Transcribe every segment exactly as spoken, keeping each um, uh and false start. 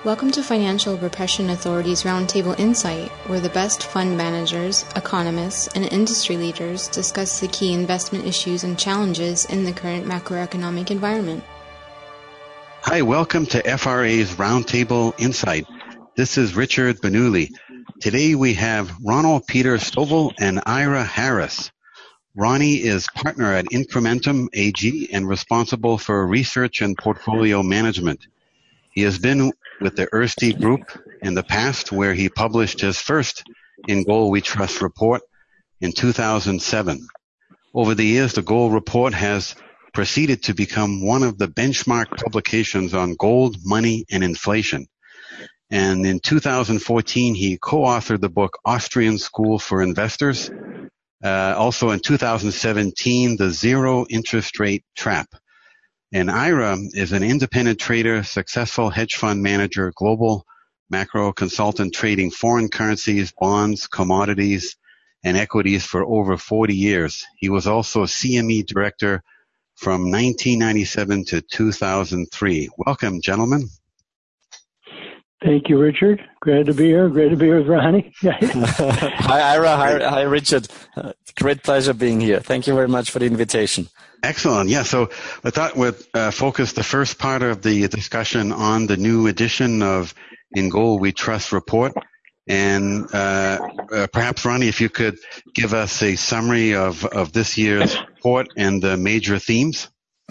Welcome to Financial Repression Authority's Roundtable Insight, where the best fund managers, economists, and industry leaders discuss the key investment issues and challenges in the current macroeconomic environment. Hi, welcome to F R A's Roundtable Insight. This is Richard Benuli. Today we have Ronald Peter Stovall and Ira Harris. Ronnie is partner at Incrementum A G and responsible for research and portfolio management. He has been with the Erste Group in the past, where he published his first In Gold We Trust report in two thousand seven. Over the years, the Gold Report has proceeded to become one of the benchmark publications on gold, money, and inflation. And in two thousand fourteen, he co-authored the book Austrian School for Investors. Uh, also in two thousand seventeen, The Zero Interest Rate Trap. And Ira is an independent trader, successful hedge fund manager, global macro consultant trading foreign currencies, bonds, commodities, and equities for over forty years. He was also C M E director from nineteen ninety-seven to two thousand three. Welcome, gentlemen. Thank you, Richard. Glad to be here. Great to be here with Ronnie. Hi, Ira. Hi, hi Richard. Uh, great pleasure being here. Thank you very much for the invitation. Excellent. Yeah, so I thought we'd uh, focus the first part of the discussion on the new edition of In Gold We Trust report. And uh, uh, perhaps, Ronnie, if you could give us a summary of, of this year's report and the major themes.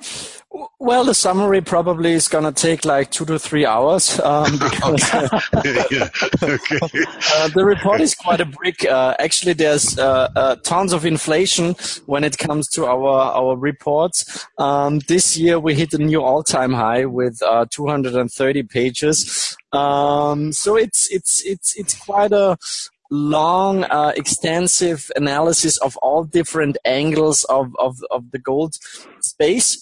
Well, the summary probably is going to take like two to three hours um, because yeah. Okay. uh, the report is quite a brick. Uh, actually, there's uh, uh, tons of inflation when it comes to our our reports. Um, this year, we hit a new all-time high with uh, two hundred thirty pages. Um, so it's it's it's it's quite a long, uh, extensive analysis of all different angles of of, of the gold space.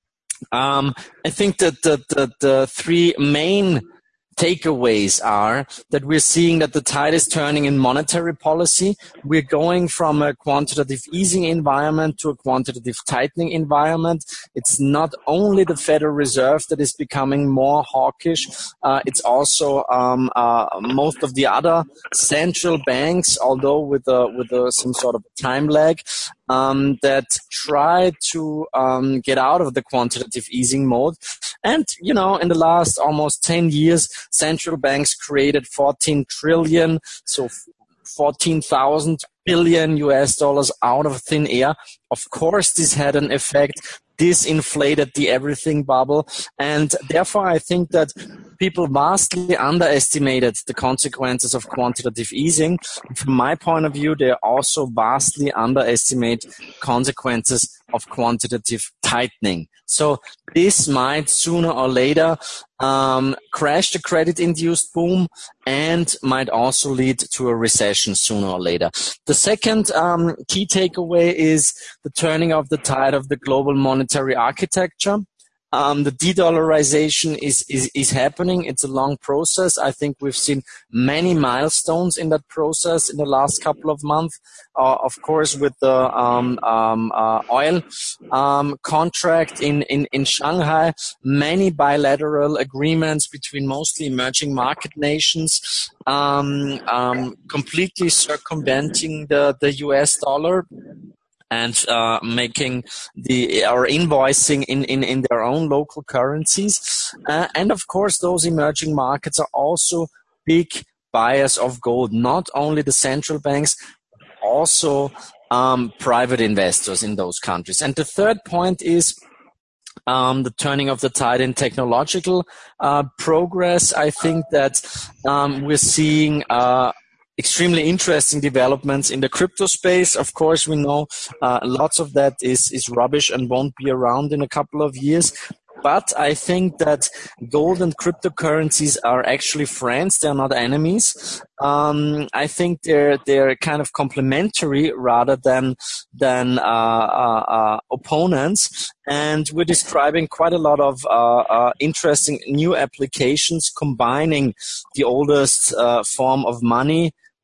Um, I think that the, the, the three main takeaways are that we're seeing that the tide is turning in monetary policy. We're going from a quantitative easing environment to a quantitative tightening environment. It's not only the Federal Reserve that is becoming more hawkish. Uh, it's also um, uh, most of the other central banks, although with a, with a, some sort of time lag. Um, that try to um, get out of the quantitative easing mode. And, you know, in the last almost ten years, central banks created fourteen trillion, so fourteen thousand billion U S dollars out of thin air. Of course, this had an effect. This inflated the everything bubble. And therefore, I think that people vastly underestimated the consequences of quantitative easing. From my point of view, they also vastly underestimate consequences of quantitative tightening. So this might sooner or later um, crash the credit-induced boom and might also lead to a recession sooner or later. The second um, key takeaway is the turning of the tide of the global monetary architecture. Um, the de-dollarization is, is, is happening. It's a long process. I think we've seen many milestones in that process in the last couple of months. Uh, of course, with the um, um, uh, oil um, contract in, in, in Shanghai, many bilateral agreements between mostly emerging market nations, um, um, completely circumventing the, the U S dollar. And uh, making the or invoicing in, in, in their own local currencies. Uh, and of course, those emerging markets are also big buyers of gold, not only the central banks, also um, private investors in those countries. And the third point is Um, the turning of the tide in technological uh, progress. I think that um, we're seeing uh, extremely interesting developments in the crypto space. Of course, we know uh, lots of that is, is rubbish and won't be around in a couple of years. But I think that gold and cryptocurrencies are actually friends. They're not enemies. Um, I think they're they're kind of complementary rather than than uh, uh, uh, opponents. And we're describing quite a lot of uh, uh, interesting new applications combining the oldest uh, form of money,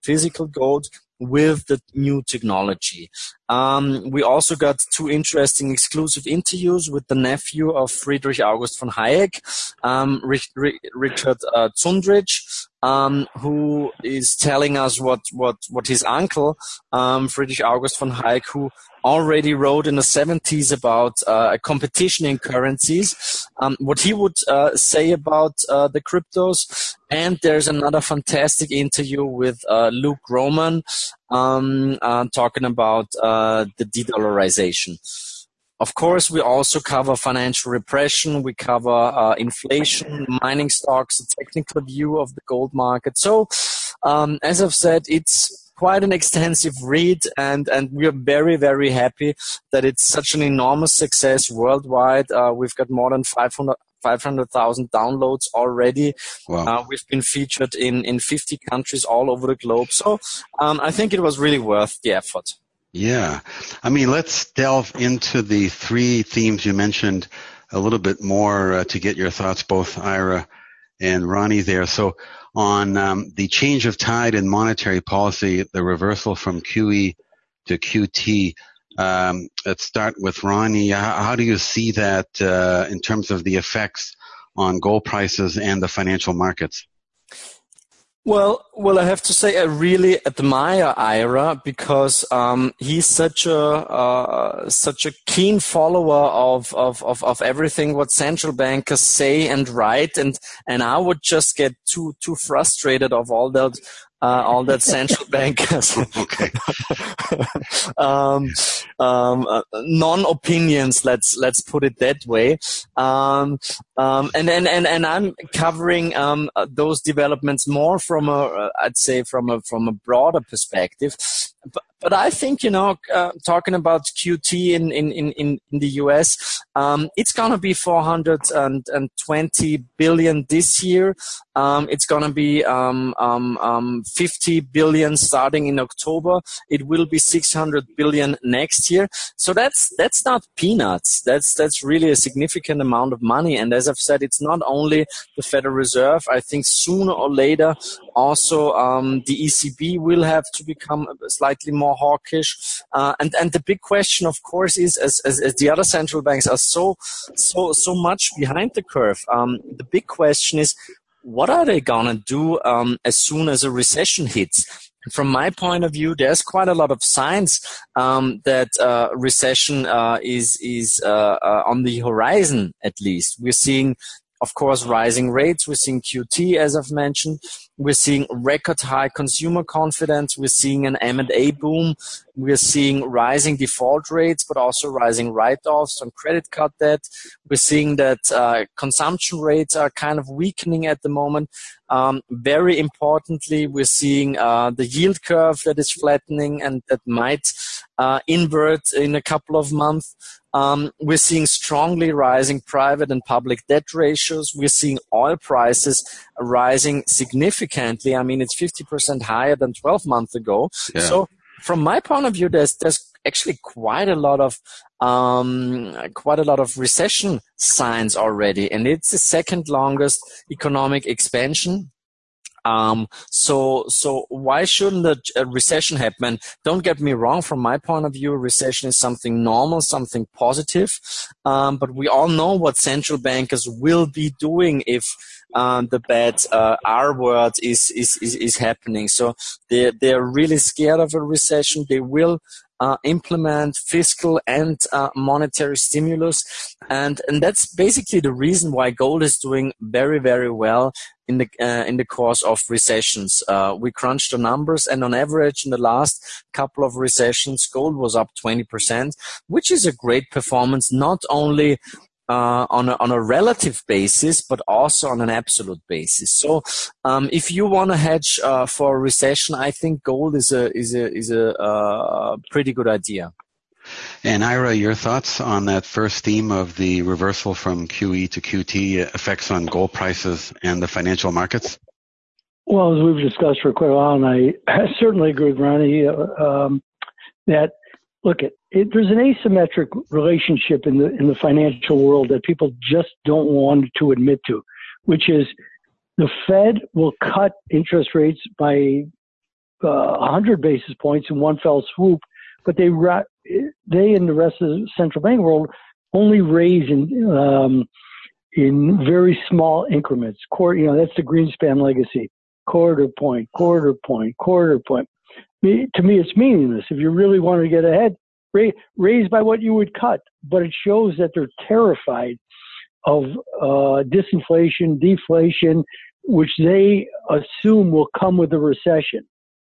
physical gold with the new technology. Um, we also got two interesting exclusive interviews with the nephew of Friedrich August von Hayek, um, Richard uh, Zundrich, um, who is telling us what, what, what his uncle, um, Friedrich August von Hayek, who already wrote in the seventies about uh, a competition in currencies, um, what he would uh, say about uh, the cryptos. And there's another fantastic interview with uh, Luke Groman um, uh, talking about uh, the de-dollarization. Of course, we also cover financial repression, we cover uh, inflation, mining stocks, a technical view of the gold market. So, um, as I've said, it's quite an extensive read, and, and we are very, very happy that it's such an enormous success worldwide. Uh, we've got more than five hundred thousand downloads already. Wow. Uh, we've been featured in, in fifty countries all over the globe. So um, I think it was really worth the effort. Yeah. I mean, let's delve into the three themes you mentioned a little bit more uh, to get your thoughts, both Ira and Ronnie there. So on um, the change of tide in monetary policy, the reversal from Q E to Q T, um, let's start with Ronnie. How, how do you see that uh, in terms of the effects on gold prices and the financial markets? Well, well, I have to say I really admire Ira because um, he's such a uh, such a keen follower of, of of of everything what central bankers say and write, and and I would just get too too frustrated of all that uh, all that central bankers. Okay. um, um, uh, non-opinions. Let's let's put it that way. Um, um, and and and and I'm covering um, uh, those developments more from a, uh, I'd say from a from a broader perspective. But, but I think, you know, uh, talking about Q T in, in, in, in the U S, um, it's going to be four hundred twenty billion this year. Um, it's going to be um, um, um, fifty billion starting in October. It will be six hundred billion next year. So that's that's not peanuts. That's that's really a significant amount of money. And as I've said, it's not only the Federal Reserve. I think sooner or later also um, the E C B will have to become slightly more hawkish. Uh, and and the big question, of course, is as, as as the other central banks are so so so much behind the curve. Um, the big question is, what are they gonna do um, as soon as a recession hits? From my point of view, there's quite a lot of signs um, that uh, recession uh, is is uh, uh, on the horizon. At least we're seeing, of course, rising rates. We're seeing Q T, as I've mentioned. We're seeing record high consumer confidence. We're seeing an M and A boom. We're seeing rising default rates, but also rising write-offs on credit card debt. We're seeing that uh, consumption rates are kind of weakening at the moment. Um, very importantly, we're seeing uh, the yield curve that is flattening and that might uh, invert in a couple of months. Um, we're seeing strongly rising private and public debt ratios. We're seeing oil prices rising significantly. I mean, it's fifty percent higher than twelve months ago. Yeah. So from my point of view, there's, there's actually quite a lot of, um, quite a lot of recession signs already. And it's the second longest economic expansion. Um, so, so why shouldn't a, a recession happen? Don't get me wrong. From my point of view, a recession is something normal, something positive. Um, but we all know what central bankers will be doing if, um, the bad, uh, R word is, is, is, is happening. So they, they're really scared of a recession. They will, Uh, implement fiscal and uh, monetary stimulus, and and that's basically the reason why gold is doing very very well in the uh, in the course of recessions. Uh, we crunched the numbers, and on average in the last couple of recessions, gold was up twenty percent, which is a great performance, not only Uh, on a, on a relative basis, but also on an absolute basis. So, um, if you want to hedge uh, for a recession, I think gold is a is a is a uh, pretty good idea. And Ira, your thoughts on that first theme of the reversal from Q E to Q T, effects on gold prices and the financial markets? Well, as we've discussed for quite a while, and I, I certainly agree with Ronnie, uh, um, that look, it, it, there's an asymmetric relationship in the in the financial world that people just don't want to admit to, which is the Fed will cut interest rates by uh, one hundred basis points in one fell swoop, but they they and the rest of the central bank world only raise in um, in very small increments. Quarter, you know, that's the Greenspan legacy. Quarter point, quarter point, quarter point. Me, to me, it's meaningless. If you really want to get ahead, raise, raise by what you would cut. But it shows that they're terrified of uh, disinflation, deflation, which they assume will come with a recession.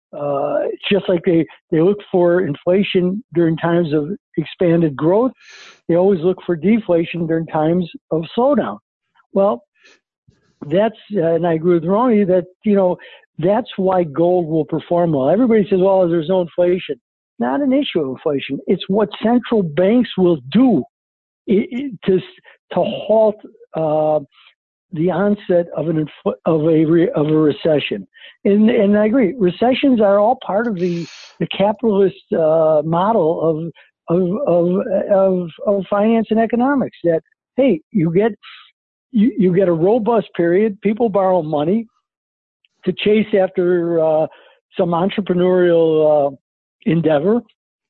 Uh, it's just like they, they look for inflation during times of expanded growth. They always look for deflation during times of slowdown. Well, that's, uh, and I agree with Ronnie that, you know, that's why gold will perform well. Everybody says, well, there's no inflation. Not an issue of inflation. It's what central banks will do it, it, to, to halt, uh, the onset of an of a re, of a recession, and and I agree. Recessions are all part of the the capitalist uh, model of, of of of of finance and economics. That hey, you get you, you get a robust period. People borrow money to chase after uh, some entrepreneurial uh, endeavor.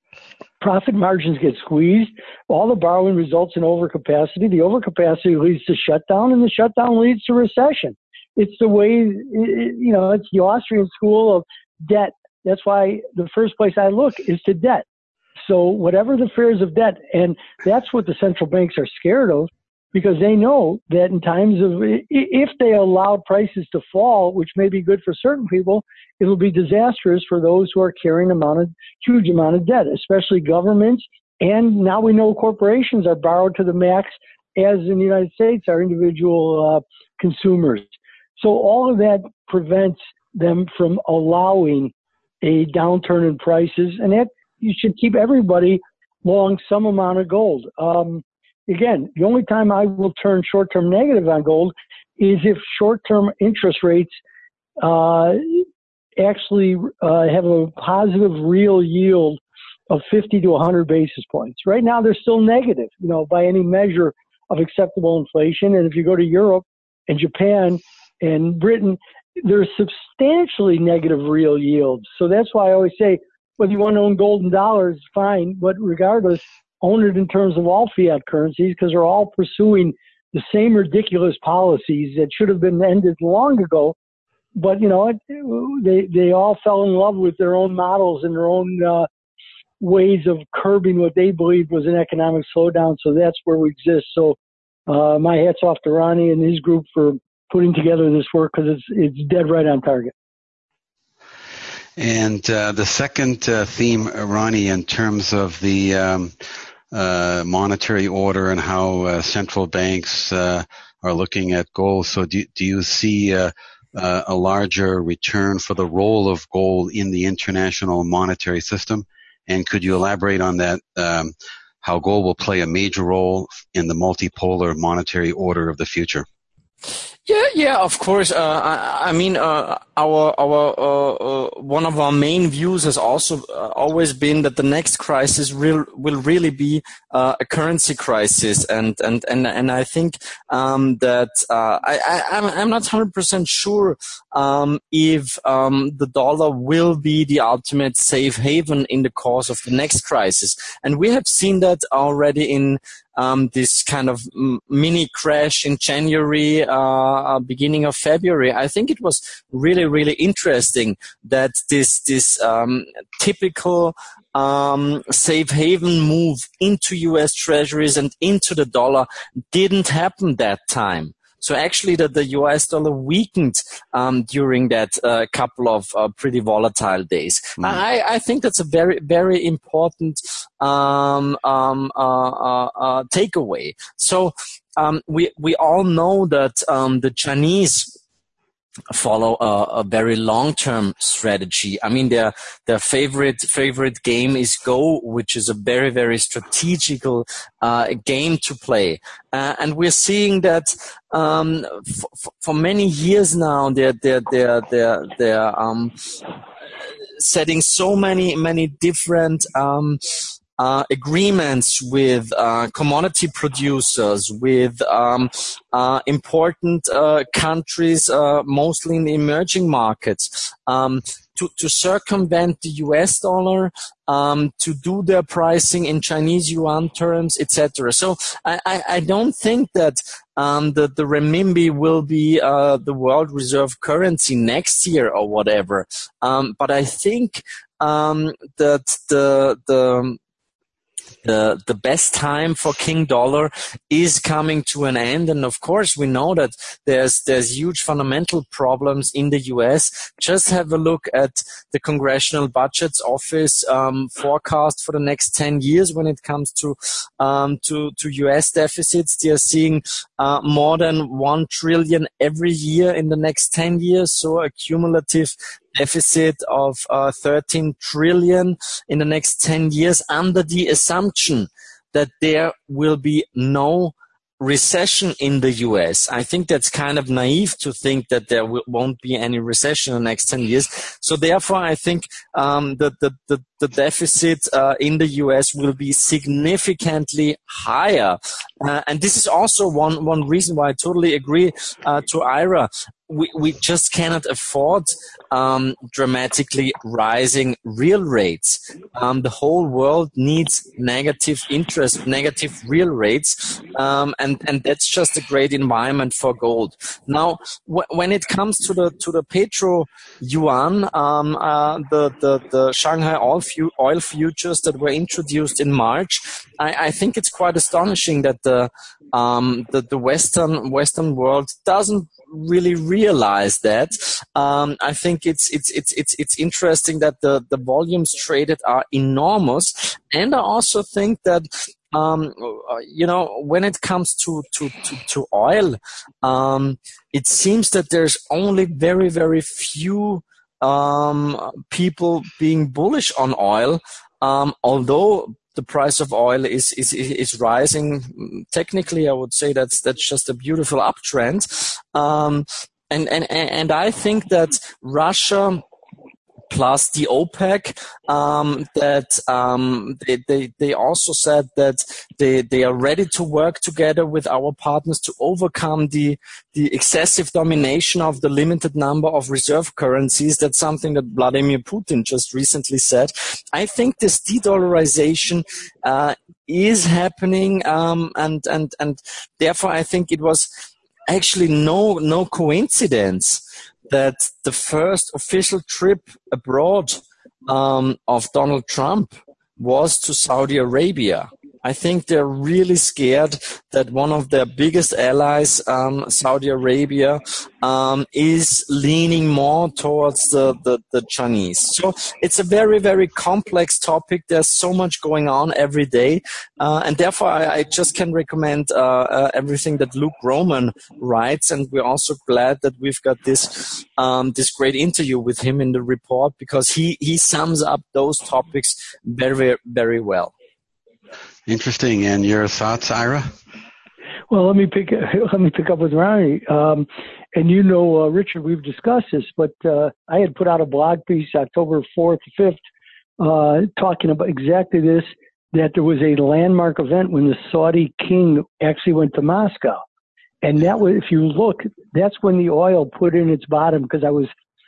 Profit margins get squeezed. All the borrowing results in overcapacity. The overcapacity leads to shutdown, and the shutdown leads to recession. It's the way, you know, it's the Austrian school of debt. That's why the first place I look is to debt. So whatever the fears of debt, and that's what the central banks are scared of, because they know that in times of, if they allow prices to fall, which may be good for certain people, it'll be disastrous for those who are carrying amount of, huge amount of debt, especially governments. And now we know corporations are borrowed to the max, as in the United States, are individual uh, consumers. So all of that prevents them from allowing a downturn in prices, and that you should keep everybody long some amount of gold. Um, Again, the only time I will turn short-term negative on gold is if short-term interest rates uh, actually uh, have a positive real yield of fifty to one hundred basis points. Right now, they're still negative, you know, by any measure of acceptable inflation. And if you go to Europe and Japan and Britain, there's substantially negative real yields. So that's why I always say, whether you want to own gold and dollars, fine, but regardless, own it in terms of all fiat currencies, because they're all pursuing the same ridiculous policies that should have been ended long ago. But, you know, they they all fell in love with their own models and their own uh, ways of curbing what they believed was an economic slowdown. So that's where we exist. So uh, my hat's off to Ronnie and his group for putting together this work, because it's, it's dead right on target. And uh, the second uh, theme, Ronnie, in terms of the um, uh, monetary order and how uh, central banks uh, are looking at gold. So do, do you see uh, uh, a larger return for the role of gold in the international monetary system? And could you elaborate on that, um, how gold will play a major role in the multipolar monetary order of the future? Yeah, yeah, of course. Uh, I, I mean, uh, our our uh, uh, one of our main views has also uh, always been that the next crisis will will really be uh, a currency crisis, and and and and I think um, that uh, I, I I'm I'm not one hundred percent sure um, if um, the dollar will be the ultimate safe haven in the course of the next crisis, and we have seen that already in. Um, this kind of mini crash in January, uh, beginning of February. I think it was really, really interesting that this this um, typical um, safe haven move into U S Treasuries and into the dollar didn't happen that time. So actually, that the U S dollar weakened um, during that uh, couple of uh, pretty volatile days. Mm. I, I think that's a very, very important um, um, uh, uh, uh, takeaway. So um, we we all know that um, the Chinese follow a, a very long-term strategy. I mean, their their favorite favorite game is Go, which is a very very strategical uh, game to play, uh, and we're seeing that um, f- for many years now. They're they're they're they're they're um, setting so many many different. Um, Uh, agreements with uh, commodity producers, with um, uh, important uh, countries, uh, mostly in the emerging markets, um, to, to circumvent the U S dollar, um, to do their pricing in Chinese yuan terms, et cetera. So I, I, I don't think that um, the, the renminbi will be uh, the world reserve currency next year or whatever. Um, but I think um, that the the The, the best time for King Dollar is coming to an end. And of course, we know that there's, there's huge fundamental problems in the U S. Just have a look at the Congressional Budgets Office um, forecast for the next ten years when it comes to, um, to, to U S deficits. They are seeing uh, more than one trillion every year in the next ten years. So a cumulative deficit of uh, thirteen trillion in the next ten years, under the assumption that there will be no recession in the U S. I think that's kind of naive to think that there w- won't be any recession in the next ten years. So therefore, I think um, the, the, the, the deficit uh, in the U S will be significantly higher. Uh, and this is also one, one reason why I totally agree uh, to Ira. We, we just cannot afford um, dramatically rising real rates. Um, the whole world needs negative interest, negative real rates, um, and and that's just a great environment for gold. Now, w- when it comes to the to the petro yuan, um, uh, the the the Shanghai oil, fu- oil futures that were introduced in March, I, I think it's quite astonishing that the um, the, the Western Western world doesn't really realize that. Um, I think it's it's it's it's it's interesting that the the volumes traded are enormous, and I also think that um, you know, when it comes to to to, to oil, um, it seems that there's only very very few um, people being bullish on oil, um, although the price of oil is, is, is rising. Technically, I would say that's, that's just a beautiful uptrend. Um, and, and, and I think that Russia plus the OPEC, um, that um, they, they they also said that they they are ready to work together with our partners to overcome the the excessive domination of the limited number of reserve currencies. That's something that Vladimir Putin just recently said. I think this de-dollarization uh, is happening, um, and and and therefore I think it was actually no no coincidence that the first official trip abroad um, of Donald Trump was to Saudi Arabia. I think they're really scared that one of their biggest allies, um, Saudi Arabia, um, is leaning more towards the, the, the Chinese. So it's a very, very complex topic. There's so much going on every day. Uh, and therefore, I, I just can recommend uh, uh, everything that Luke Roman writes. And we're also glad that we've got this um, this great interview with him in the report, because he, he sums up those topics very, very well. Interesting. And your thoughts, Ira? Well, let me pick let me pick up with Ronnie. Um, and you know, uh, Richard, we've discussed this, but uh, I had put out a blog piece October fourth, fifth, uh, talking about exactly this, that there was a landmark event when the Saudi king actually went to Moscow. And that was, if you look, that's when the oil put in its bottom, because I was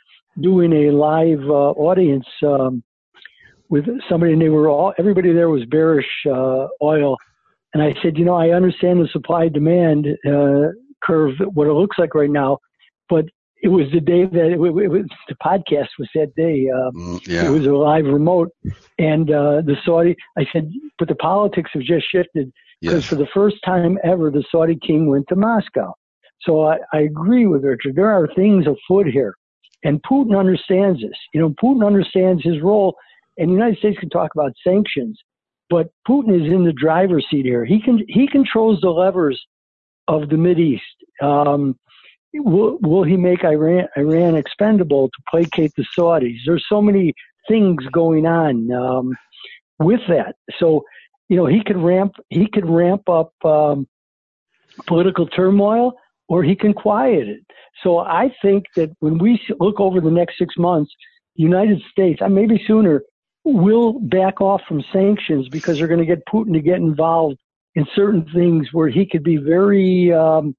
doing a live uh, audience um, with somebody, and they were all, everybody there was bearish uh, oil. And I said, you know, I understand the supply demand uh, curve, what it looks like right now, but it was the day that it, it was, the podcast was that day. Uh, mm, yeah. It was a live remote. And uh, the Saudi, I said, but the politics have just shifted, because yes. for the first time ever, the Saudi king went to Moscow. So I, I agree with Richard. There are things afoot here. And Putin understands this. You know, Putin understands his role. And the United States can talk about sanctions, but Putin is in the driver's seat here. He can he controls the levers of the Mideast. Um, will, will he make Iran Iran expendable to placate the Saudis? There's so many things going on um, with that. So, you know, he could ramp he could ramp up um, political turmoil, or he can quiet it. So I think that when we look over the next six months, the United States, and maybe sooner, will back off from sanctions, because they're going to get Putin to get involved in certain things where he could be very um,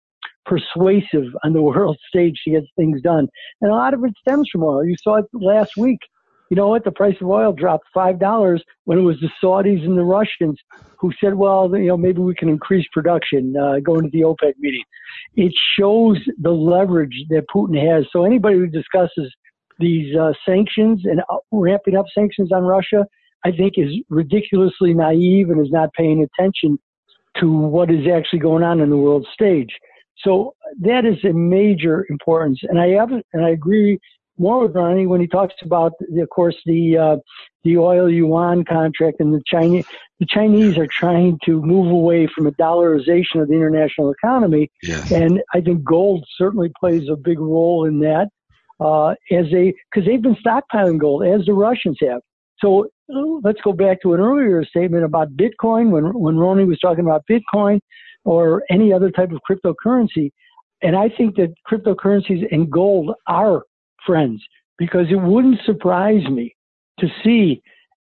persuasive on the world stage to get things done. And a lot of it stems from oil. You saw it last week. You know what? The price of oil dropped five dollars when it was the Saudis and the Russians who said, well, you know, maybe we can increase production uh, going to the OPEC meeting. It shows the leverage that Putin has. So anybody who discusses these uh, sanctions and uh, ramping up sanctions on Russia, I think is ridiculously naive and is not paying attention to what is actually going on in the world stage. So that is a major importance. And I have, and I agree more with Ronnie when he talks about, of course, the uh, the oil yuan contract and the Chinese. The Chinese are trying to move away from a dollarization of the international economy, yes. And I think gold certainly plays a big role in that. Uh, as they, because they've been stockpiling gold as the Russians have. So let's go back to an earlier statement about Bitcoin when when Ronnie was talking about Bitcoin or any other type of cryptocurrency. And I think that cryptocurrencies and gold are friends, because it wouldn't surprise me to see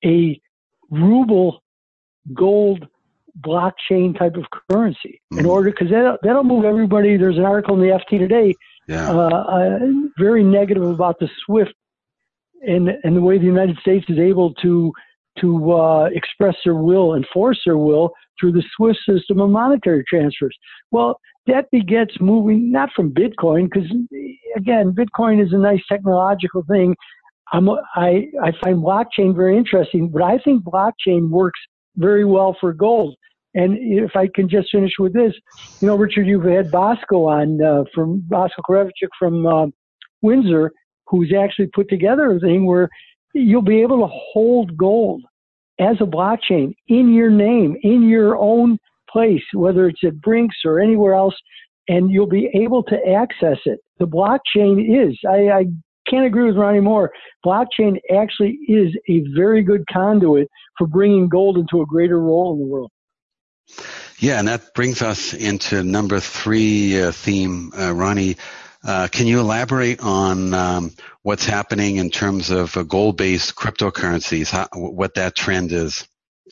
a ruble gold blockchain type of currency mm. in order, because that, that'll move everybody. There's an article in the F T today, yeah. uh, uh, very negative about the SWIFT and, and the way the United States is able to to uh, express their will, enforce their will through the SWIFT system of monetary transfers. Well, that begets moving not from Bitcoin, because again, Bitcoin is a nice technological thing. I'm, I I find blockchain very interesting, but I think blockchain works very well for gold. And if I can just finish with this, you know, Richard, you've had Bosco on uh, from Bosco Korevchik from uh, Windsor, who's actually put together a thing where you'll be able to hold gold as a blockchain in your name, in your own place, whether it's at Brinks or anywhere else, and you'll be able to access it. The blockchain is, I, I can't agree with Ronnie Moore, blockchain actually is a very good conduit for bringing gold into a greater role in the world. Yeah, and that brings us into number three uh, theme, uh, Ronnie. Uh, can you elaborate on um, what's happening in terms of uh, gold-based cryptocurrencies, how, what that trend is?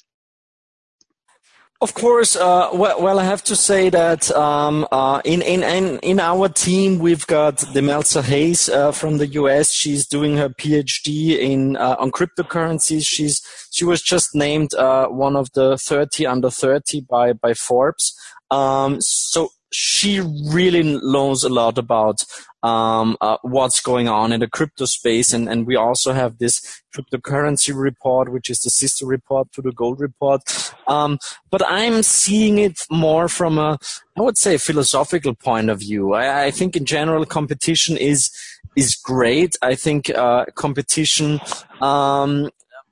Of course, uh, well, well, I have to say that um, uh, in, in in in our team we've got Demelza Hayes uh, from the U S. She's doing her PhD in uh, on cryptocurrencies. She's she was just named uh, one of the thirty under thirty by by Forbes. Um, so she really knows a lot about um, uh, what's going on in the crypto space, and, and we also have this cryptocurrency report, which is the sister report to the gold report. Um, but I'm seeing it more from a, I would say, philosophical point of view. I, I think in general competition is is great. I think uh, competition. Um,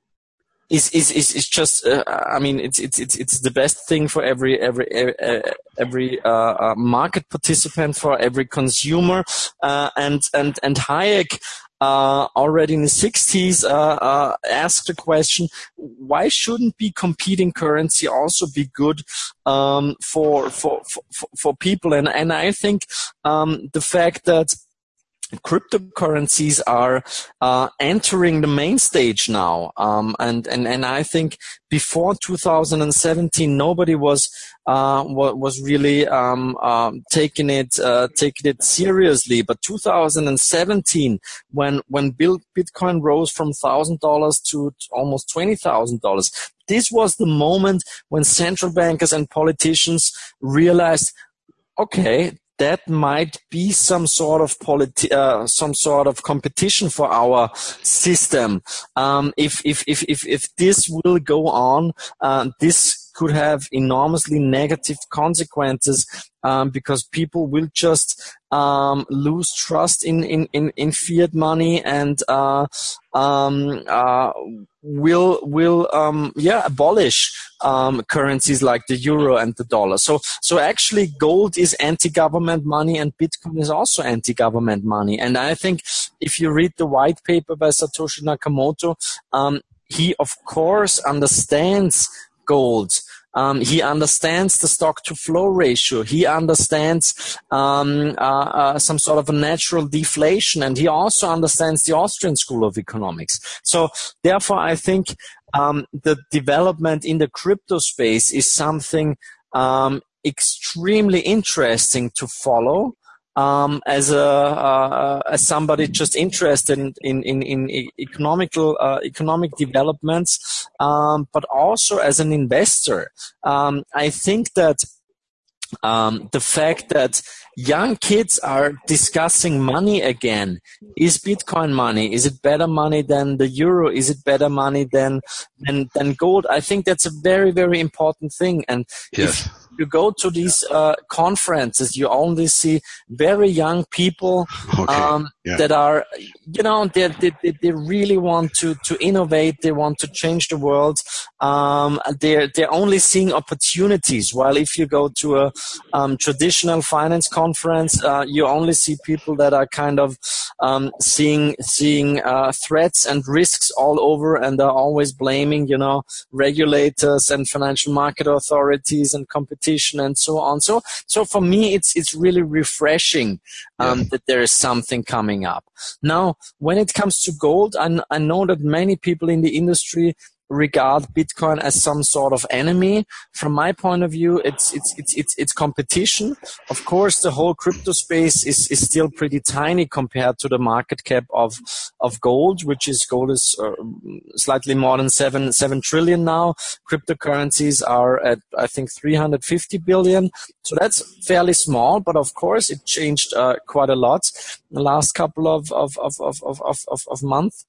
Is, is is is just uh, I mean it's it's it's it's the best thing for every every every uh, uh, market participant, for every consumer, uh, and and and Hayek uh, already in the sixties uh, uh, asked the question, why shouldn't be competing currency also be good um, for, for for for people, and and I think um, the fact that cryptocurrencies are uh, entering the main stage now, um, and and and I think before two thousand seventeen nobody was uh, was really um, um, taking it uh, taking it seriously. But two thousand seventeen, when when Bitcoin rose from one thousand dollars to almost twenty thousand dollars, this was the moment when central bankers and politicians realized, okay, that might be some sort of politi- uh, some sort of competition for our system. Um, if, if, if, if, if this will go on, uh, this could have enormously negative consequences, um, because people will just um, lose trust in, in, in, in fiat money and uh, um, uh, will will um, yeah abolish um, currencies like the euro and the dollar. So so actually, gold is anti-government money, and Bitcoin is also anti-government money. And I think if you read the white paper by Satoshi Nakamoto, um, he of course understands gold. Um, he understands the stock-to-flow ratio. He understands um, uh, uh, some sort of a natural deflation, and he also understands the Austrian School of Economics. So, therefore, I think um, the development in the crypto space is something um, extremely interesting to follow. Um, as a uh, as somebody just interested in in in, in economical uh, economic developments, um, but also as an investor, um, I think that um, the fact that young kids are discussing money again. Is Bitcoin money? Is it better money than the euro? Is it better money than than, than gold? I think that's a very, very important thing. And yes. if you go to these uh, conferences, you only see very young people okay. um, yeah. that are, you know, they, they they really want to to innovate. They want to change the world. Um, they're they're only seeing opportunities. While if you go to a um, traditional finance conference, uh, you only see people that are kind of um, seeing seeing uh, threats and risks all over, and are always blaming, you know, regulators and financial market authorities and competition and so on. So, so for me, it's it's really refreshing um, yeah. that there is something coming up. Now, when it comes to gold, I, I know that many people in the industry regard Bitcoin as some sort of enemy. From my point of view, it's it's it's it's, it's competition. Of course, the whole crypto space is is still pretty tiny compared to the market cap of of gold, which is gold is uh, slightly more than seven seven trillion now. Cryptocurrencies are at I think three hundred fifty billion. So that's fairly small, but of course it changed uh, quite a lot in the last couple of of of of of of, of months.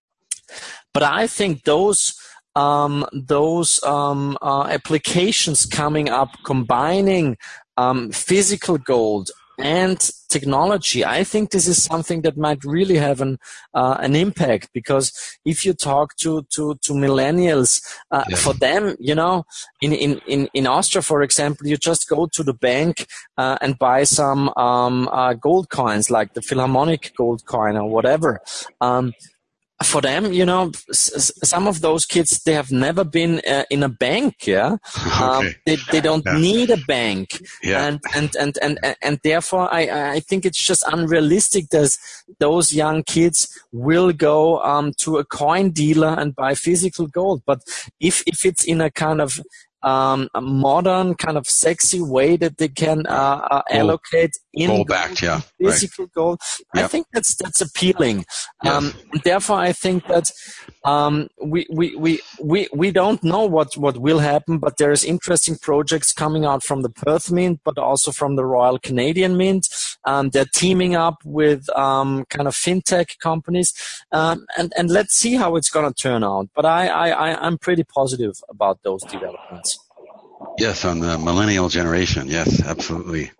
But I think those um, those um, uh, applications coming up, combining um, physical gold and technology, I think this is something that might really have an uh, an impact. Because if you talk to to to millennials, uh, yeah. for them, you know, in in in in Austria, for example, you just go to the bank uh, and buy some um, uh, gold coins, like the Philharmonic gold coin or whatever. Um, For them, you know, s- some of those kids, they have never been uh, in a bank, yeah? Okay. Um, they, they don't yeah. need a bank. Yeah. And, and, and, and, and therefore, I, I think it's just unrealistic that those young kids will go um, to a coin dealer and buy physical gold. But if, if it's in a kind of Um, a modern kind of sexy way that they can uh, uh, allocate in gold gold, backed, yeah, physical right. gold. Yep. I think that's that's appealing. Yes. Um, therefore, I think that um, we, we we we we don't know what what will happen, but there is interesting projects coming out from the Perth Mint, but also from the Royal Canadian Mint. Um, they're teaming up with um, kind of fintech companies, um, and and let's see how it's going to turn out. But I I I'm pretty positive about those developments. Yes, on the millennial generation. Yes, absolutely.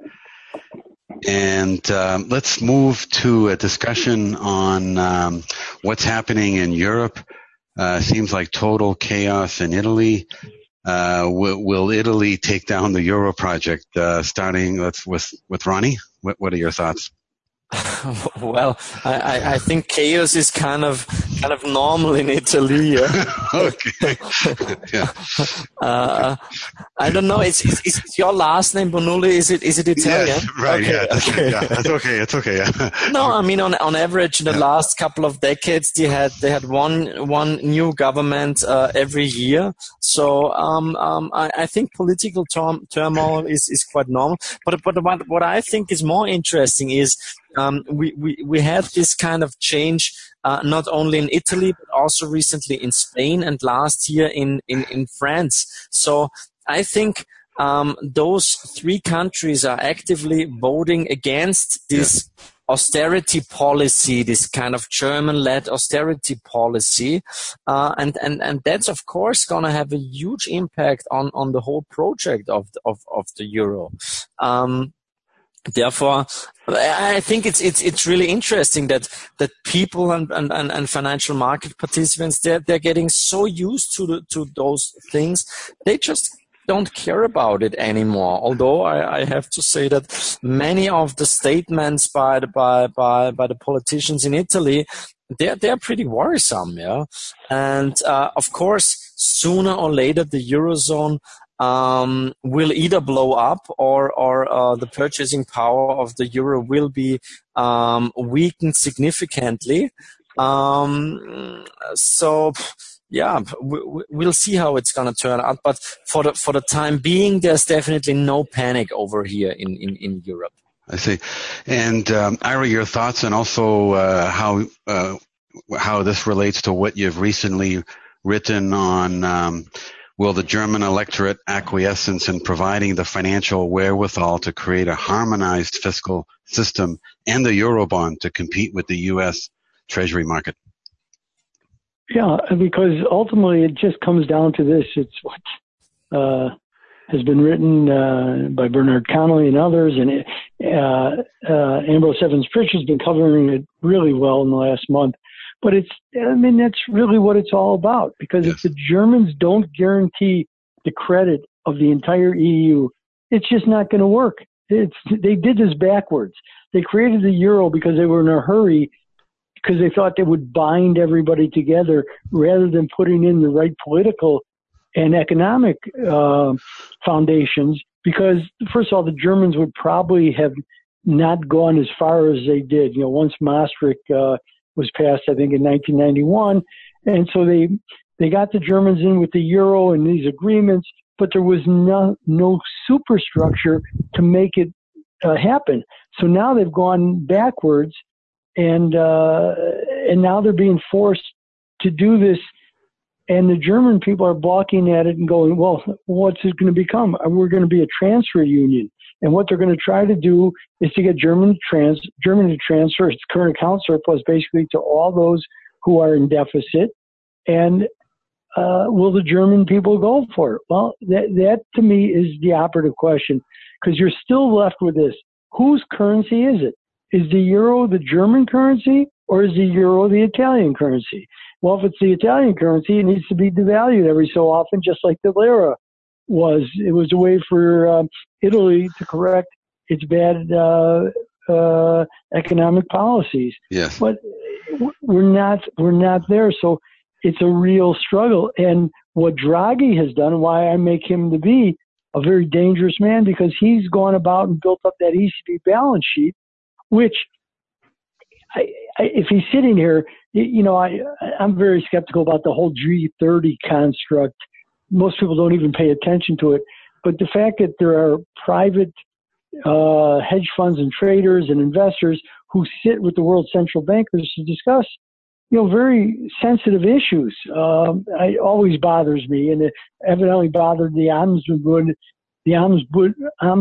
And um, let's move to a discussion on um, what's happening in Europe. Uh, seems like total chaos in Italy. Uh, will, will Italy take down the Euro project? Uh, starting with with, with Ronnie, what, what are your thoughts? Well, I, I think chaos is kind of kind of normal in Italy. Yeah. Okay. yeah. Uh, I don't know. Is, is, is your last name Bonulli? Is it is it Italian? Yes, right. Okay, yeah, that's, okay. yeah, that's okay. It's okay. Yeah. No, I mean on on average, in the yeah. last couple of decades, they had they had one one new government uh, every year. So um, um, I, I think political term, turmoil is, is quite normal. But but what what I think is more interesting is. Um, we, we, we had this kind of change, uh, not only in Italy, but also recently in Spain and last year in, in, in France. So I think, um, those three countries are actively voting against this yeah. austerity policy, this kind of German-led austerity policy. Uh, and, and, and that's of course going to have a huge impact on, on the whole project of, the, of, of the euro. Um, Therefore, I think it's it's it's really interesting that that people and and, and financial market participants they're they're getting so used to the, to those things they just don't care about it anymore. Although I, I have to say that many of the statements by the by by by the politicians in Italy they're they're pretty worrisome, yeah. And uh, of course, sooner or later the Eurozone. Um, will either blow up or, or uh, the purchasing power of the euro will be um, weakened significantly. Um, so, yeah, we, we'll see how it's going to turn out. But for the for the time being, there's definitely no panic over here in, in, in Europe. I see. And um, Ira, your thoughts, and also uh, how uh, how this relates to what you've recently written on um, will the German electorate acquiescence in providing the financial wherewithal to create a harmonized fiscal system and the Eurobond to compete with the U S Treasury market? Yeah, because ultimately it just comes down to this. It's what uh, has been written uh, by Bernard Connolly and others, and it, uh, uh, Ambrose Evans-Pritchard has been covering it really well in the last month. But it's, I mean, that's really what it's all about, because yes. if the Germans don't guarantee the credit of the entire E U, it's just not going to work. It's, they did this backwards. They created the euro because they were in a hurry, because they thought they would bind everybody together rather than putting in the right political and economic uh, foundations. Because, first of all, the Germans would probably have not gone as far as they did. You know, once Maastricht uh, was passed, I think, in nineteen ninety-one. And so they they got the Germans in with the euro and these agreements, but there was no, no superstructure to make it uh, happen. So now they've gone backwards, and uh, and now they're being forced to do this. And the German people are balking at it and going, well, what's it going to become? We're going to be a transfer union. And what they're going to try to do is to get Germany to, trans, Germany to transfer its current account surplus basically to all those who are in deficit. And uh, will the German people go for it? Well, that, that to me is the operative question, because you're still left with this. Whose currency is it? Is the euro the German currency, or is the euro the Italian currency? Well, if it's the Italian currency, it needs to be devalued every so often, just like the lira was. It was a way for um, Italy to correct its bad uh, uh, economic policies. Yes. But we're not we're not there, so it's a real struggle. And what Draghi has done, why I make him to be a very dangerous man, because he's gone about and built up that E C B balance sheet, which I, I, if he's sitting here, you know, I, I'm very skeptical about the whole G thirty construct. Most people don't even pay attention to it. But the fact that there are private uh, hedge funds and traders and investors who sit with the world central bankers to discuss, you know, very sensitive issues, um, it always bothers me, and it evidently bothered the ombudsman, the ombudsman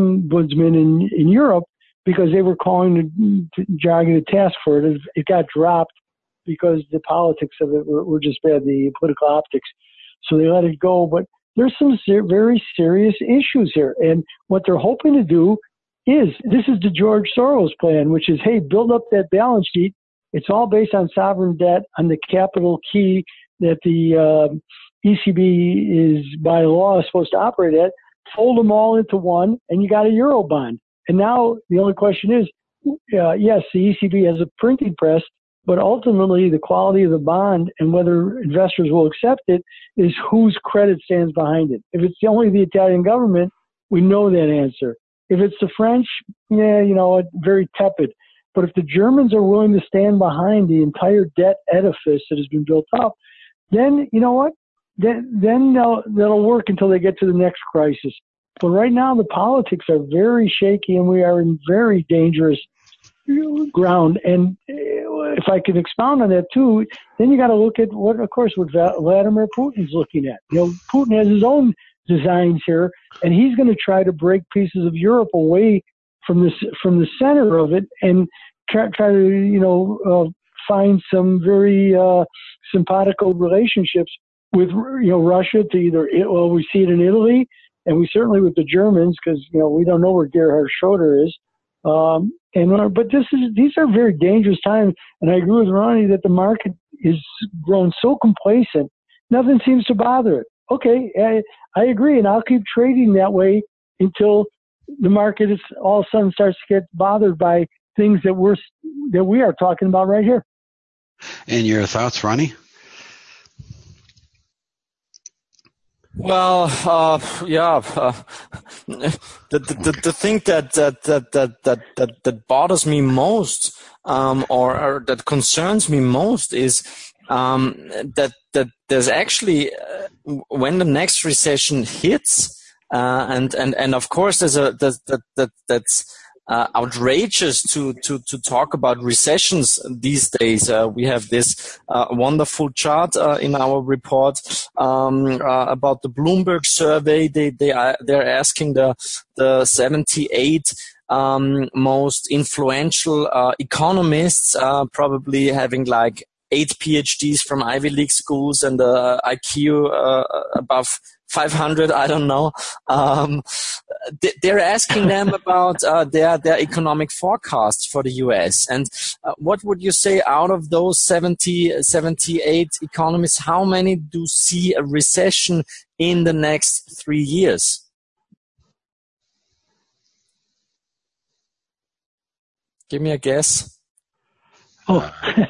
in, in Europe, because they were calling Draghi to task for it. It got dropped because the politics of it were, were just bad, the political optics. So they let it go. But there's some ser- very serious issues here. And what they're hoping to do is, this is the George Soros plan, which is, hey, build up that balance sheet. It's all based on sovereign debt, on the capital key that the uh, E C B is by law supposed to operate at. Fold them all into one, and you got a euro bond. And now the only question is, uh, yes, the E C B has a printing press, but ultimately the quality of the bond and whether investors will accept it is whose credit stands behind it. If it's only the Italian government, we know that answer. If it's the French, yeah, you know, very tepid. But if the Germans are willing to stand behind the entire debt edifice that has been built up, then, you know what? Then, then they'll, that'll work until they get to the next crisis. But right now, the politics are very shaky, and we are in very dangerous ground. And if I can expound on that too, then you got to look at what, of course, what Vladimir Putin's looking at. You know, Putin has his own designs here, and he's going to try to break pieces of Europe away from this from the center of it, and try, try to you know uh, find some very uh, simpatico relationships with you know Russia to either well we see it in Italy, and we certainly with the Germans, because you know we don't know where Gerhard Schroeder is. Um, and uh, but this is these are very dangerous times, and I agree with Ronnie that the market is grown so complacent, nothing seems to bother it. Okay, I, I agree, and I'll keep trading that way until the market is all of a sudden starts to get bothered by things that we're that we are talking about right here. And your thoughts, Ronnie? Well, uh, yeah, uh, the, the the thing that that that that that that, that bothers me most, um, or, or that concerns me most, is um, that that there's actually uh, when the next recession hits, uh, and and and of course there's a that that that that's. Uh, outrageous to, to, to talk about recessions these days. Uh, we have this uh, wonderful chart uh, in our report um, uh, about the Bloomberg survey. They they are they're asking the the seventy-eight um, most influential uh, economists, uh, probably having like eight P H Ds from Ivy League schools and uh, I Q uh, above five hundred, I don't know. Um, they're asking them about uh, their their economic forecasts for the U S. And uh, what would you say out of those seventy, seventy-eight economists, how many do see a recession in the next three years? Give me a guess. Oh,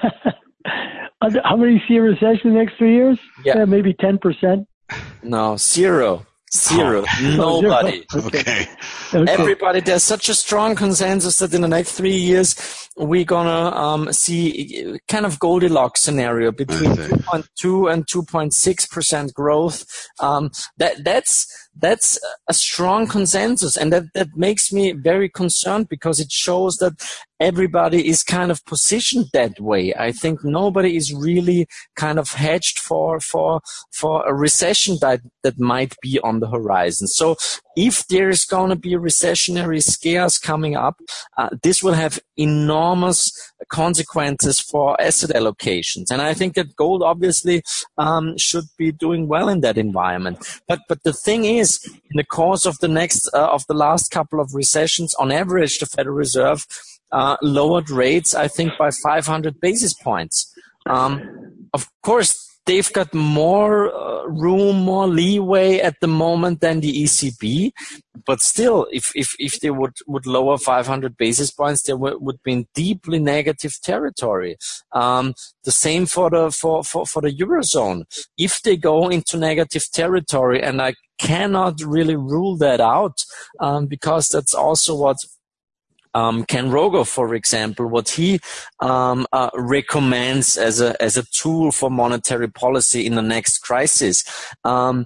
how many see a recession in the next three years? Yeah, yeah maybe ten percent. No, zero. Zero. Oh. Nobody. Okay. okay. Everybody, there's such a strong consensus that in the next three years, we're gonna um, see kind of Goldilocks scenario between two point two and two point six percent growth. Um, that, that's, that's a strong consensus, and that, that makes me very concerned because it shows that everybody is kind of positioned that way. I think nobody is really kind of hedged for, for, for a recession that, that might be on the horizon. So if there is going to be recessionary scares coming up, uh, this will have enormous consequences for asset allocations. And I think that gold obviously um, should be doing well in that environment. But but the thing is, in the course of the next uh, of the last couple of recessions, on average, the Federal Reserve uh, lowered rates, I think, by five hundred basis points. Um, of course, they've got more uh, room, more leeway at the moment than the E C B. But still, if, if, if they would, would lower five hundred basis points, they w- would be in deeply negative territory. Um, the same for the, for, for, for the Eurozone. If they go into negative territory, and I cannot really rule that out, um, because that's also what Um, Ken Rogoff, for example, what he um, uh, recommends as a as a tool for monetary policy in the next crisis. Um,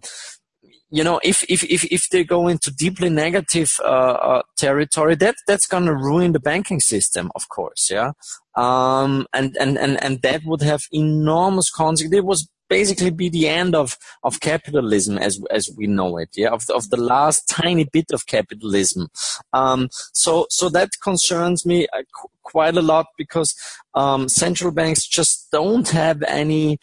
you know, if if if if they go into deeply negative uh, uh, territory, that that's going to ruin the banking system, of course. Yeah, um, and and and and that would have enormous consequences. It was basically be the end of, of capitalism as as we know it, yeah, of the, of the last tiny bit of capitalism. Um, so so that concerns me uh, qu- quite a lot because um, central banks just don't have any.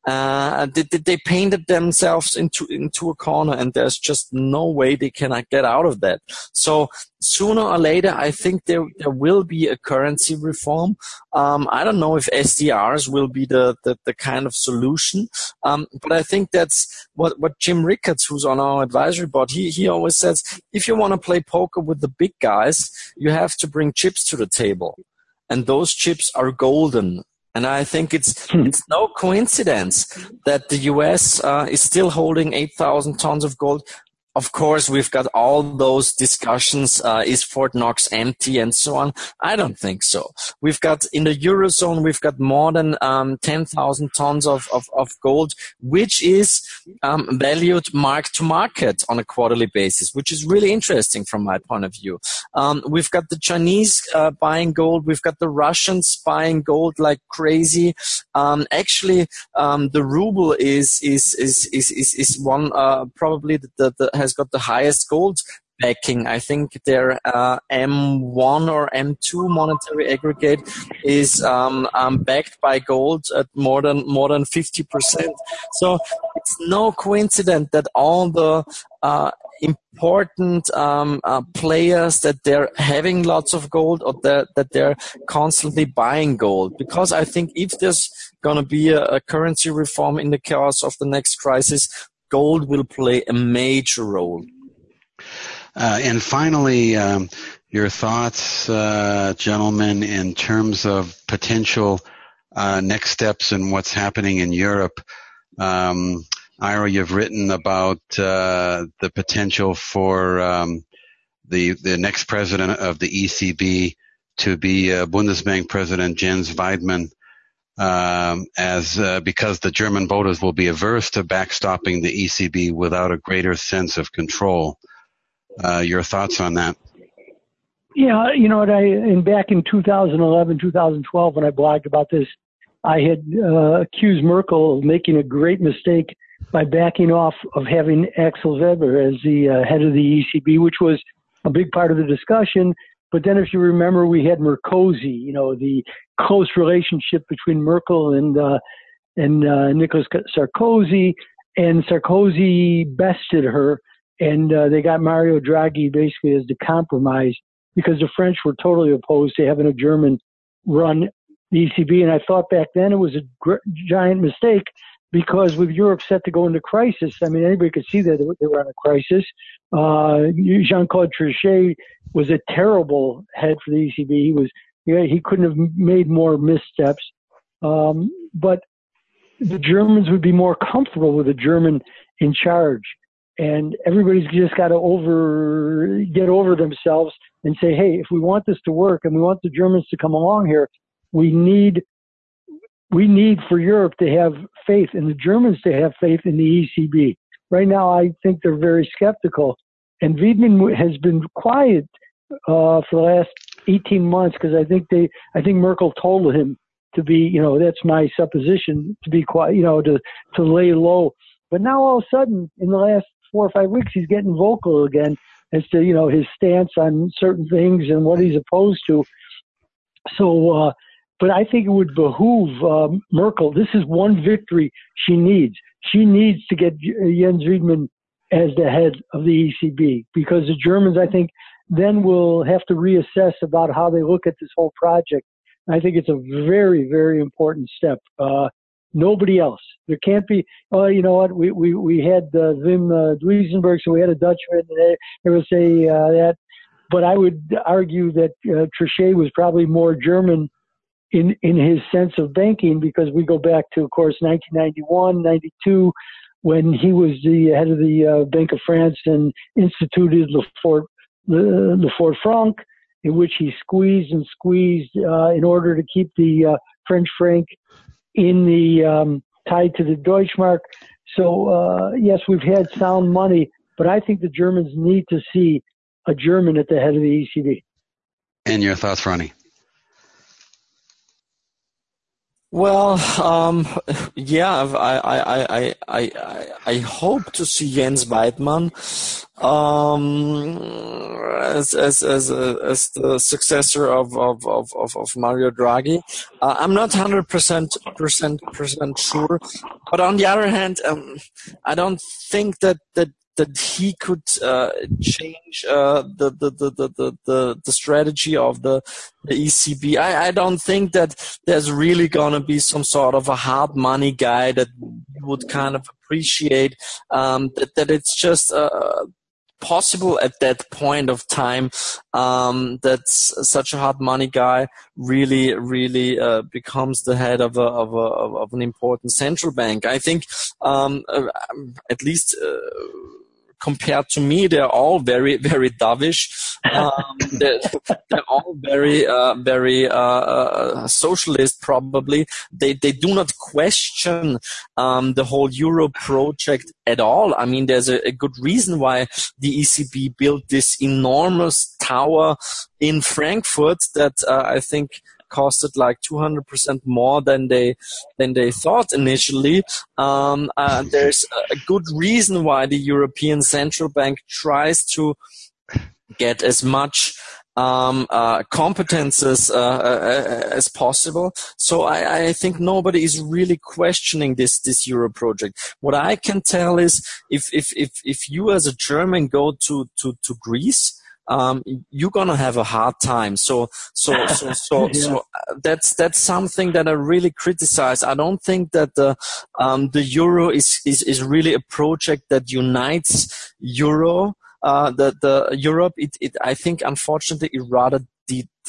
Uh, they, they painted themselves into into a corner, and there's just no way they can get out of that. So sooner or later, I think there there will be a currency reform. Um, I don't know if S D Rs will be the, the, the kind of solution, um, but I think that's what, what Jim Rickards, who's on our advisory board, he, he always says, if you want to play poker with the big guys, you have to bring chips to the table. And those chips are golden. And I think it's it's no coincidence that the U S uh, is still holding eight thousand tons of gold. Of course, we've got all those discussions, uh, is Fort Knox empty and so on? I don't think so. We've got, in the Eurozone, we've got more than um, ten thousand tons of, of, of gold, which is um, valued mark to market on a quarterly basis, which is really interesting from my point of view. Um, we've got the Chinese uh, buying gold. We've got the Russians buying gold like crazy. Um, actually, um, the ruble is, is, is, is, is, is one, uh, probably the, the, the has got the highest gold backing. I think their uh, M one or M two monetary aggregate is um, um, backed by gold at more than more than fifty percent. So it's no coincidence that all the uh, important um, uh, players that they're having lots of gold, or that, that they're constantly buying gold. Because I think if there's going to be a, a currency reform in the course of the next crisis, gold will play a major role. Uh, and finally, um, your thoughts, uh, gentlemen, in terms of potential uh, next steps and what's happening in Europe. Um, Ira, you've written about uh, the potential for um, the the next president of the E C B to be uh, Bundesbank President Jens Weidmann. um, as uh, because the German voters will be averse to backstopping the E C B without a greater sense of control. Uh, your thoughts on that? Yeah, you know what? I in back in two thousand eleven, two thousand twelve, when I blogged about this, I had uh, accused Merkel of making a great mistake by backing off of having Axel Weber as the uh, head of the E C B, which was a big part of the discussion. But then, if you remember, we had Merkozy, you know, the close relationship between Merkel and uh, and uh, Nicolas Sarkozy, and Sarkozy bested her, and uh, they got Mario Draghi basically as the compromise, because the French were totally opposed to having a German run the E C B. And I thought back then it was a gr- giant mistake, because with Europe set to go into crisis, I mean, anybody could see that they were on a crisis. Uh, Jean-Claude Trichet was a terrible head for the E C B. He was, you know, he couldn't have made more missteps. Um, but the Germans would be more comfortable with a German in charge. And everybody's just got to over get over themselves and say, hey, if we want this to work and we want the Germans to come along here, we need we need for Europe to have faith and the Germans to have faith in the E C B. Right now, I think they're very skeptical. And Wiedmann has been quiet uh, for the last eighteen months, because I think they, I think Merkel told him to be, you know, that's my supposition, to be quiet, you know, to to lay low. But now all of a sudden, in the last four or five weeks, he's getting vocal again as to, you know, his stance on certain things and what he's opposed to. So, uh, but I think it would behoove uh, Merkel. This is one victory she needs. She needs to get Jens Wiedmann as the head of the E C B, because the Germans, I think, then will have to reassess about how they look at this whole project. I think it's a very, very important step. Uh, nobody else. There can't be, oh, you know what, we we, we had uh, Wim uh, Duisenberg, so we had a Dutchman, and they, they would say uh, that. But I would argue that uh, Trichet was probably more German in, in his sense of banking, because we go back to, of course, nineteen ninety-one, ninety-two, when he was the head of the uh, Bank of France and instituted Le Fort, Le, Le Fort Franc, in which he squeezed and squeezed uh, in order to keep the uh, French franc in the um, tied to the Deutschmark. So uh, yes, we've had sound money, but I think the Germans need to see a German at the head of the E C B. And your thoughts, Ronnie? Well, um, yeah, I, I, I, I, I, I hope to see Jens Wiedmann um, as as as a, as the successor of of of, of Mario Draghi. Uh, I'm not one hundred percent percent percent sure, but on the other hand, um, I don't think that that. that he could uh, change uh, the, the, the, the, the, the strategy of the, the E C B. I, I don't think that there's really going to be some sort of a hard money guy that would kind of appreciate um, that, that it's just uh, possible at that point of time um, that such a hard money guy really, really uh, becomes the head of a, of a, of an important central bank. I think um, uh, at least uh, compared to me, they're all very, very dovish. Um, they're, they're all very, uh, very uh, uh, socialist. Probably they they do not question um, the whole Euro project at all. I mean, there's a, a good reason why the E C B built this enormous tower in Frankfurt that uh, I think costed like two hundred percent more than they than they thought initially. Um, uh, there's a good reason why the European Central Bank tries to get as much um, uh, competences uh, uh, as possible. So I, I think nobody is really questioning this this Euro project. What I can tell is if if if if you as a German go to to to Greece, Um, you're gonna have a hard time. So, so, so, so, yeah. so that's that's something that I really criticize. I don't think that the um, the euro is, is is really a project that unites Euro. Uh, the the Europe. It, it I think unfortunately it rather di- di-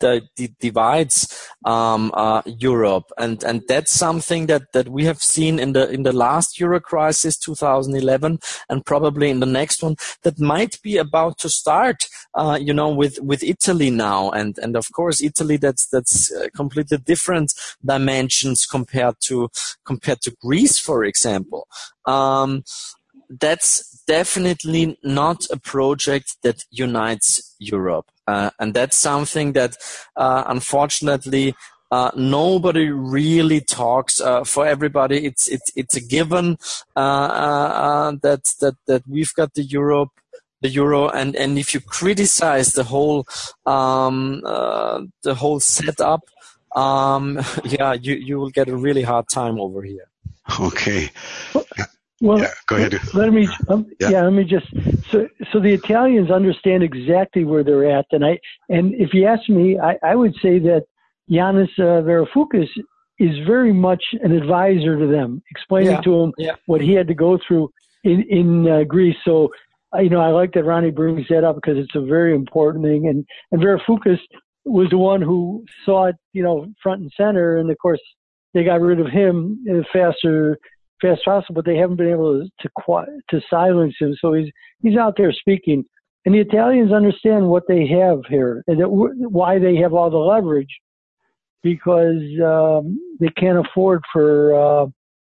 that divides um, uh, Europe, and and that's something that that we have seen in the in the last Euro crisis, two thousand eleven, and probably in the next one that might be about to start. Uh, you know, with with Italy now, and and of course Italy, that's that's uh, completely different dimensions compared to compared to Greece, for example. Um, that's definitely not a project that unites Europe. Uh, and that's something that, uh, unfortunately, uh, nobody really talks. Uh, for everybody, it's it's it's a given uh, uh, that that that we've got the Europe, the euro, and and if you criticize the whole um, uh, the whole setup, um, yeah, you you will get a really hard time over here. Okay. Well, yeah, go ahead. Let me, um, yeah. yeah, let me just. So, so the Italians understand exactly where they're at, and I, and if you ask me, I, I would say that Yanis uh, Varoufakis is very much an advisor to them, explaining yeah. to them yeah. what he had to go through in in uh, Greece. So, you know, I like that Ronnie brings that up because it's a very important thing, and and Varoufakis was the one who saw it, you know, front and center, and of course they got rid of him faster. fast possible, but they haven't been able to to, to silence him. So he's he's out there speaking, and the Italians understand what they have here and that, why they have all the leverage, because um, they can't afford for uh,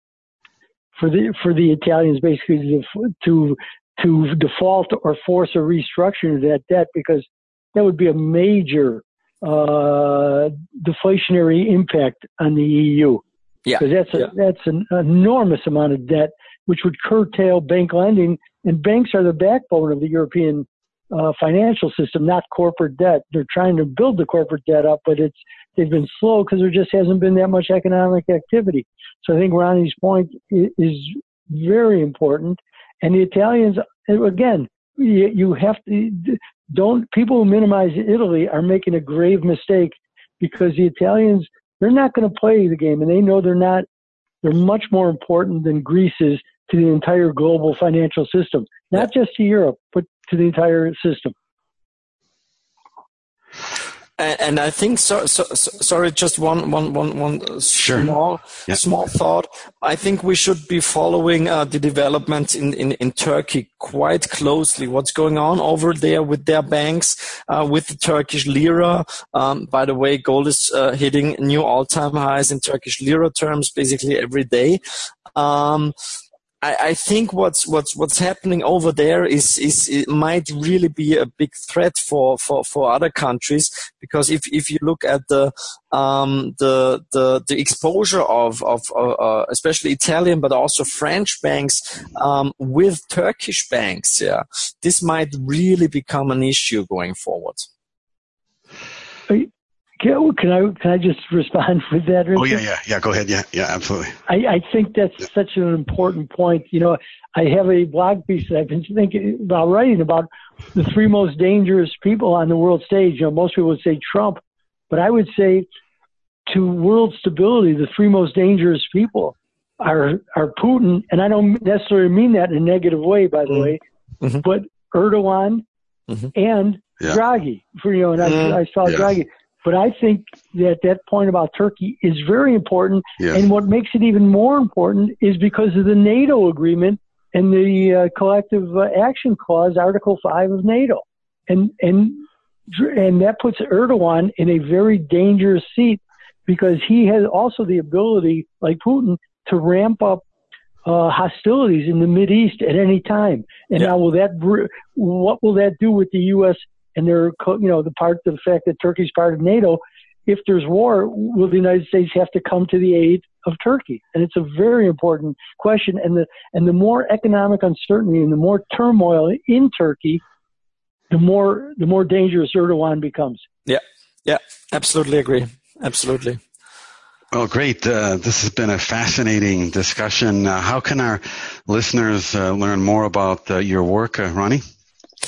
for the for the Italians basically to to to default or force a restructuring of that debt, because that would be a major uh, deflationary impact on the E U. Yeah, because that's a, yeah. that's an enormous amount of debt, which would curtail bank lending. And banks are the backbone of the European uh, financial system, not corporate debt. They're trying to build the corporate debt up, but it's they've been slow because there just hasn't been that much economic activity. So I think Ronnie's point is very important. And the Italians, again, you, you have to don't people who minimize Italy are making a grave mistake, because the Italians, they're not going to play the game, and they know they're not. They're much more important than Greece is to the entire global financial system, not just to Europe, but to the entire system. And, and I think, so, so, so, sorry, just one, one, one, one sure. small, yeah. small thought. I think we should be following uh, the developments in, in, in Turkey quite closely. What's going on over there with their banks, uh, with the Turkish lira. Um, by the way, gold is uh, hitting new all-time highs in Turkish lira terms basically every day. Um, I, I think what's what's what's happening over there is is it might really be a big threat for, for, for other countries, because if, if you look at the um, the the the exposure of of uh, especially Italian but also French banks um, with Turkish banks, yeah, this might really become an issue going forward. Can, can I can I just respond with that, Richard? Oh yeah, yeah, yeah. Go ahead. Yeah, yeah, absolutely. I, I think that's yeah. such an important point. You know, I have a blog piece that I've been thinking about writing about the three most dangerous people on the world stage. You know, most people would say Trump, but I would say to world stability, the three most dangerous people are are Putin, and I don't necessarily mean that in a negative way, by the mm-hmm. way, mm-hmm. but Erdogan mm-hmm. and yeah. Draghi. For you know, and mm-hmm. I, I saw yeah. Draghi. But I think that that point about Turkey is very important. Yes. And what makes it even more important is because of the NATO agreement and the uh, collective uh, action clause, Article five of NATO. And, and, and that puts Erdogan in a very dangerous seat, because he has also the ability, like Putin, to ramp up uh, hostilities in the Mideast at any time. And yeah. now will that, what will that do with the U S and they're, you know, the part of the fact that Turkey's part of NATO? If there's war, will the United States have to come to the aid of Turkey? And it's a very important question. And the and the more economic uncertainty and the more turmoil in Turkey, the more the more dangerous Erdogan becomes. Yeah, yeah, absolutely agree. Absolutely. Well, great. Uh, this has been a fascinating discussion. Uh, how can our listeners uh, learn more about uh, your work, uh, Ronnie?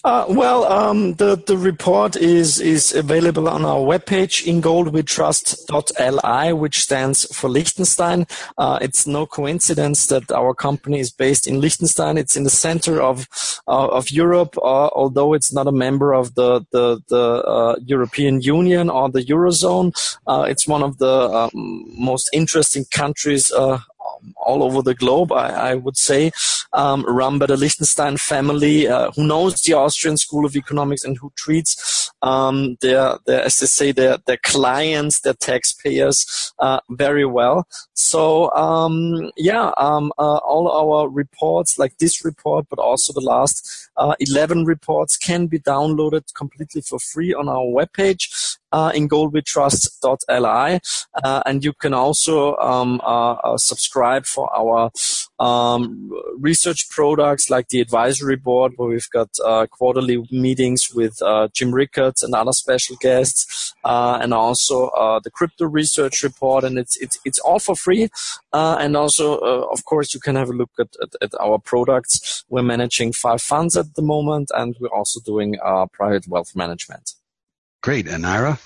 Uh, well, um, the, the report is, is available on our webpage, in gold we trust dot L I, which stands for Liechtenstein. Uh, it's no coincidence that our company is based in Liechtenstein. It's in the center of, uh, of Europe, uh, although it's not a member of the, the, the uh, European Union or the Eurozone. Uh, it's one of the um, most interesting countries uh, all over the globe, I, I would say, um, run by the Liechtenstein family, uh, who knows the Austrian School of Economics and who treats um, their, their, as they say, their, their clients, their taxpayers, uh, very well. So, um, yeah, um, uh, all our reports, like this report, but also the last uh, eleven reports, can be downloaded completely for free on our webpage. Uh, in gold we trust dot L I, uh, and you can also um, uh, uh, subscribe for our um, research products like the advisory board, where we've got uh, quarterly meetings with uh, Jim Rickards and other special guests, uh, and also uh, the crypto research report, and it's it's it's all for free. Uh, and also, uh, of course, you can have a look at, at, at our products. We're managing five funds at the moment, and we're also doing uh, private wealth management. Great. And Ira?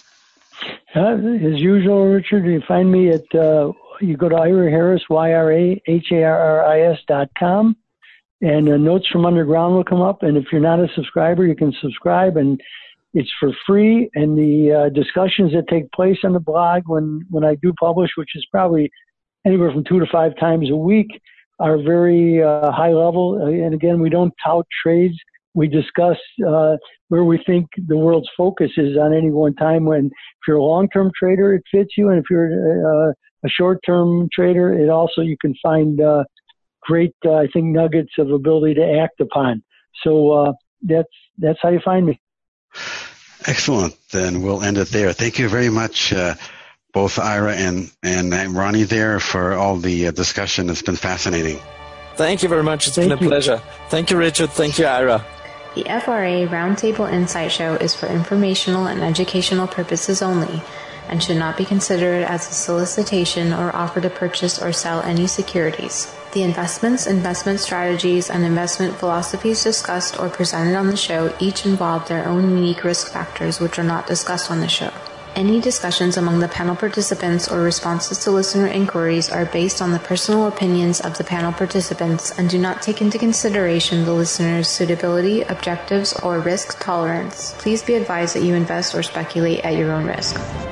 Uh, as usual, Richard, you find me at, uh, you go to Ira Harris, Y R A H A R R I S dot com, and uh, Notes from Underground will come up. And if you're not a subscriber, you can subscribe, and it's for free. And the uh, discussions that take place on the blog when, when I do publish, which is probably anywhere from two to five times a week, are very uh, high level. And again, we don't tout trades. We discuss uh, where we think the world's focus is on any one time. When if you're a long-term trader, it fits you, and if you're uh, a short-term trader, it also you can find uh, great, uh, I think, nuggets of ability to act upon. So uh, that's that's how you find me. Excellent. Then we'll end it there. Thank you very much, uh, both Ira and and Ronnie, there for all the uh, discussion. It's been fascinating. Thank you very much. It's Thank been a you. pleasure. Thank you, Richard. Thank you, Ira. The F R A Roundtable Insight Show is for informational and educational purposes only and should not be considered as a solicitation or offer to purchase or sell any securities. The investments, investment strategies, and investment philosophies discussed or presented on the show each involve their own unique risk factors which are not discussed on the show. Any discussions among the panel participants or responses to listener inquiries are based on the personal opinions of the panel participants and do not take into consideration the listener's suitability, objectives, or risk tolerance. Please be advised that you invest or speculate at your own risk.